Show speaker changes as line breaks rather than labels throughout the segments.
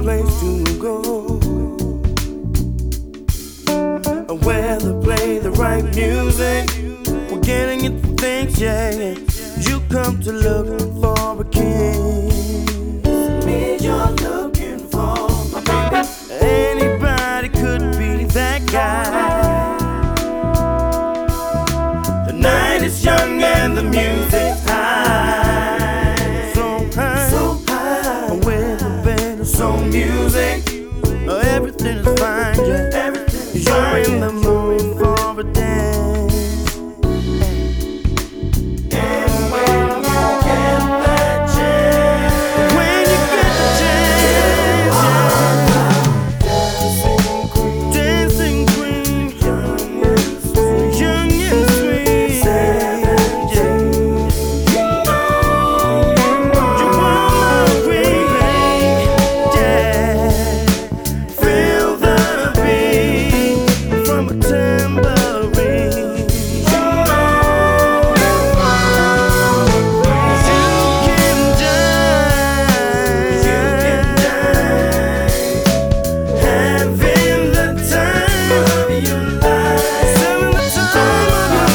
place to go, where they play the right music. We're getting into things, yeah. You come to look for a kiss. Me, you're looking for my baby. Anybody could be that guy. The night is young and the music's high. So high, so high. With a bed of soul music, everything is fine, yeah. You're in the mood for a dance. And when you get that chance, when you get the chance, dancing queen, young and sweet, 17. You want my queen, yeah. Feel the beat from a tambourine. You can dance, having the time of your life, having the time of your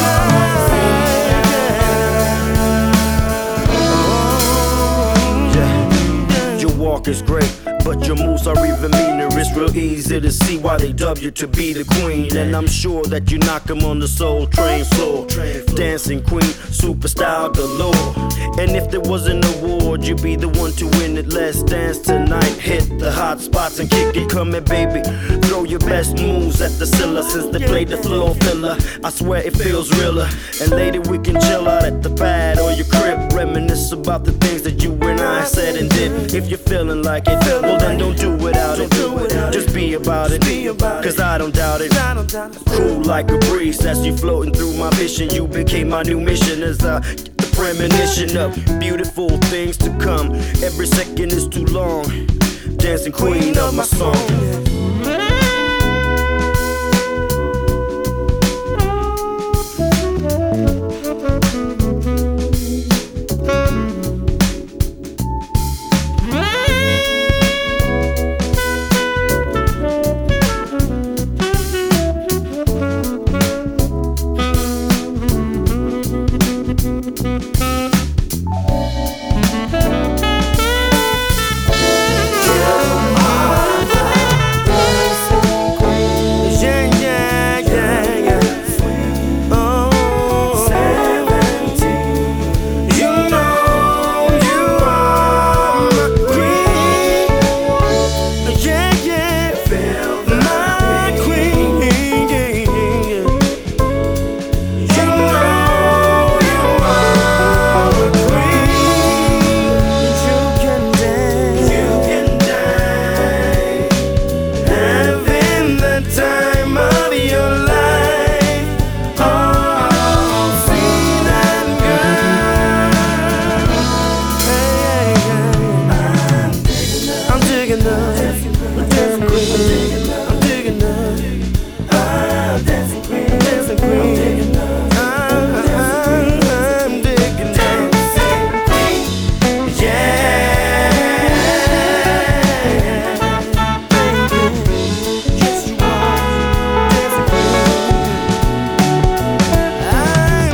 life. Your walk is great, but your moves are even meaner. It's real easy to see why they dub you to be the queen. And I'm sure that you knock 'em on the Soul Train floor. Dancing queen, superstar galore. And if there was an award, you'd be the one to win it. Let's dance tonight, hit the hot spots and kick it. Come here, baby, throw your best moves at the Scylla. Since they played the floor filler, I swear it feels realer. And later we can chill out at the pad or your crib, reminisce about the things that you and I said and did. If you're feeling like it, well then don't do without it. Just be about it, cause I don't doubt it. Cool like a breeze as you floating through my vision. You became my new mission as a premonition of beautiful things to come. Every second is too long. Dancing queen of my song.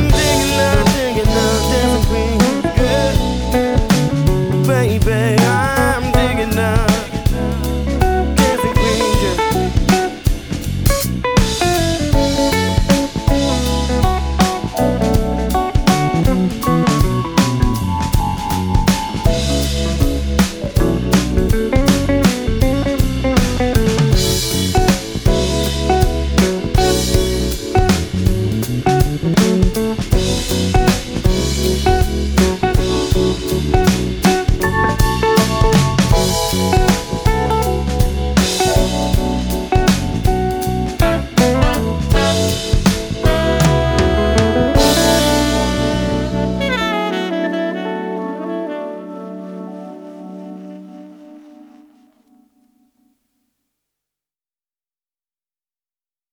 Baby,